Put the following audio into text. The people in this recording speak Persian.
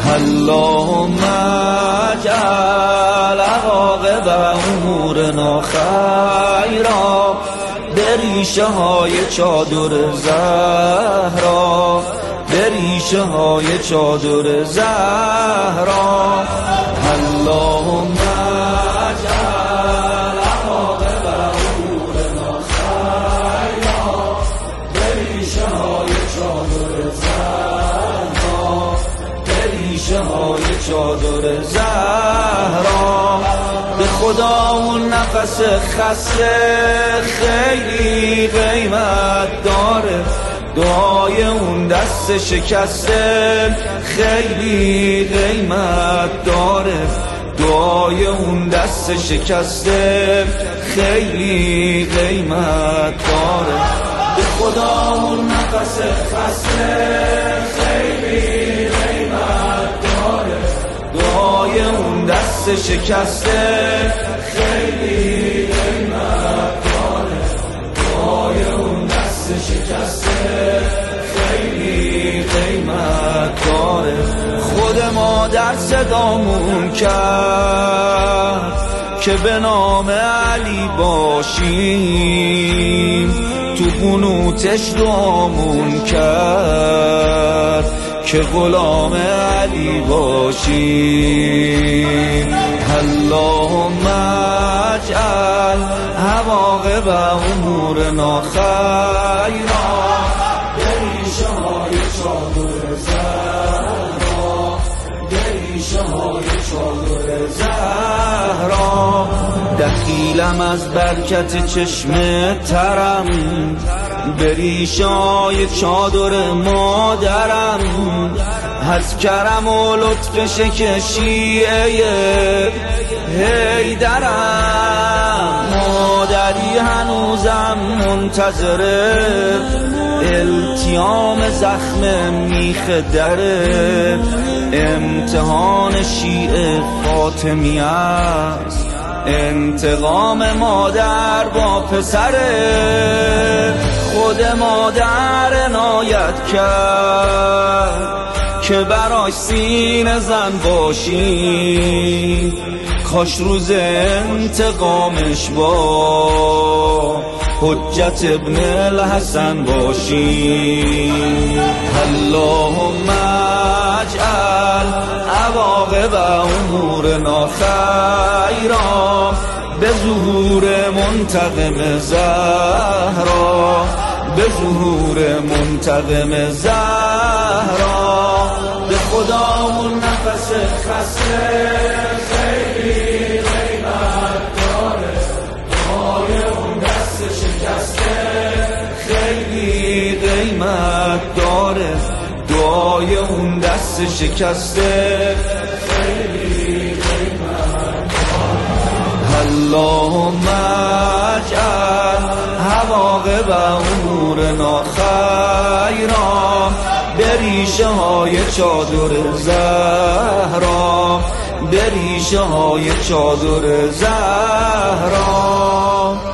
اللهم اجعل عواقب امورنا خیرا، به ریشه های چادر زهرا، به ریشه های چادر زهرا. اللهم اجعل عواقب امورنا خیرا، به ریشه های چادر زهرا، به ریشه های چادر زهرا. به خدا اون نفس خسته خیلی قیمت داره، دعای اون دست شکسته خیلی قیمت داره، دعای اون دست شکسته خیلی قیمت داره. به خدا اون نفس خسته خیلی قیمت داره، دعای اون دست شکسته خیلی قیمت داره، دعای اون دست شکسته خیلی قیمت داره. خود مادر صدامون کرد که به نام علی باشیم، تو قنوتش دعامون کرد که غلام علی باشیم. اللهم اجعل عواقب امورنا خیرا، به ریشه های چادر زهرا، به ریشه های چادر زهرا. دخیلم از برکت چشم ترم، به ریشه های چادر مادرم، از کرم و لطفش که شیعه حیدرم. مادری هنوزم منتظره، التیام زخم میخ دره، امتحان شیعه فاطمی است، انتقام مادر با پسره. خود مادر عنایت کرد که براش سینه زن باشی، کاش روز انتقامش با حجت ابن الحسن باشی. اللهم اجعل عواقب امورنا خیرا، به ظهور منتقم زهرا، به ظهور منتقم زهرا. به خدا اون نفس خسته خیلی قیمت داره، دعای اون دست شکسته خیلی قیمت داره، دعای اون دست شکسته خیلی قیمت داره. اللهم اجعل عواقب امورنا خیرا، به ریشه های چادر زهرا، به ریشه های چادر زهرا.